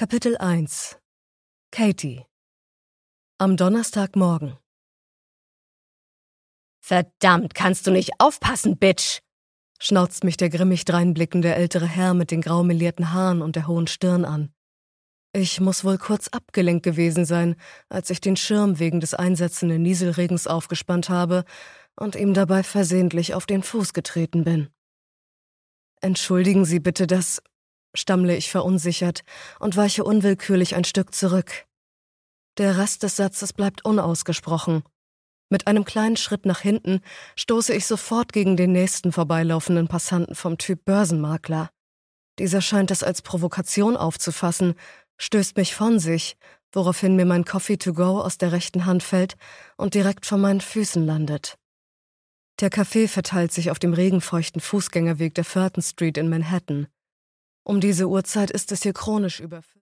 Kapitel 1 Katie. Am Donnerstagmorgen. »Verdammt, kannst du nicht aufpassen, Bitch!« schnauzt mich der grimmig dreinblickende ältere Herr mit den grau melierten Haaren und der hohen Stirn an. Ich muss wohl kurz abgelenkt gewesen sein, als ich den Schirm wegen des einsetzenden Nieselregens aufgespannt habe und ihm dabei versehentlich auf den Fuß getreten bin. »Entschuldigen Sie bitte das«, stammle ich verunsichert und weiche unwillkürlich ein Stück zurück. Der Rest des Satzes bleibt unausgesprochen. Mit einem kleinen Schritt nach hinten stoße ich sofort gegen den nächsten vorbeilaufenden Passanten vom Typ Börsenmakler. Dieser scheint es als Provokation aufzufassen, stößt mich von sich, woraufhin mir mein Coffee to go aus der rechten Hand fällt und direkt vor meinen Füßen landet. Der Kaffee verteilt sich auf dem regenfeuchten Fußgängerweg der Fulton Street in Manhattan. Um diese Uhrzeit ist es hier chronisch überfüllt.